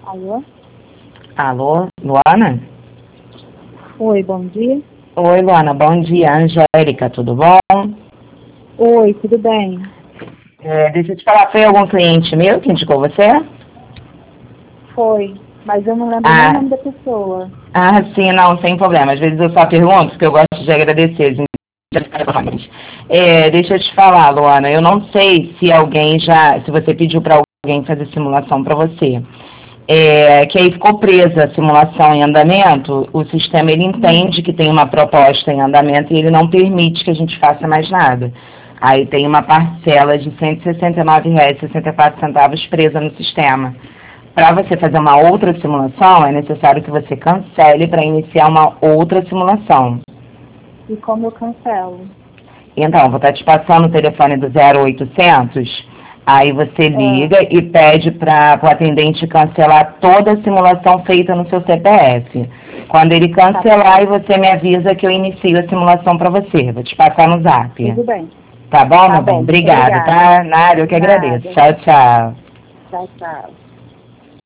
Alô? Alô, Luana? Oi, bom dia. Oi, Luana, bom dia. Angélica, tudo bom? Oi, tudo bem? Deixa eu te falar, foi algum cliente meu que indicou você? Foi, mas eu não lembro nem o nome da pessoa. Sim, não, sem problema. Às vezes eu só pergunto, porque eu gosto de agradecer. Deixa eu te falar, Luana, eu não sei se você pediu para alguém fazer simulação para você. Que aí ficou presa a simulação em andamento, o sistema ele entende que tem uma proposta em andamento e ele não permite que a gente faça mais nada. Aí tem uma parcela de R$ 169,64 presa no sistema. Para você fazer uma outra simulação, é necessário que você cancele para iniciar uma outra simulação. E como eu cancelo? Então, vou estar te passando o telefone do 0800, aí você liga e pede para o atendente cancelar toda a simulação feita no seu CPF. Quando ele cancelar, e você me avisa que eu inicio a simulação para você. Vou te passar no zap. Tudo bem. Tá bom, Tá meu bem? bom, Obrigada, obrigada. tá? Nada, eu que agradeço. Tchau, tchau. Tchau, tchau.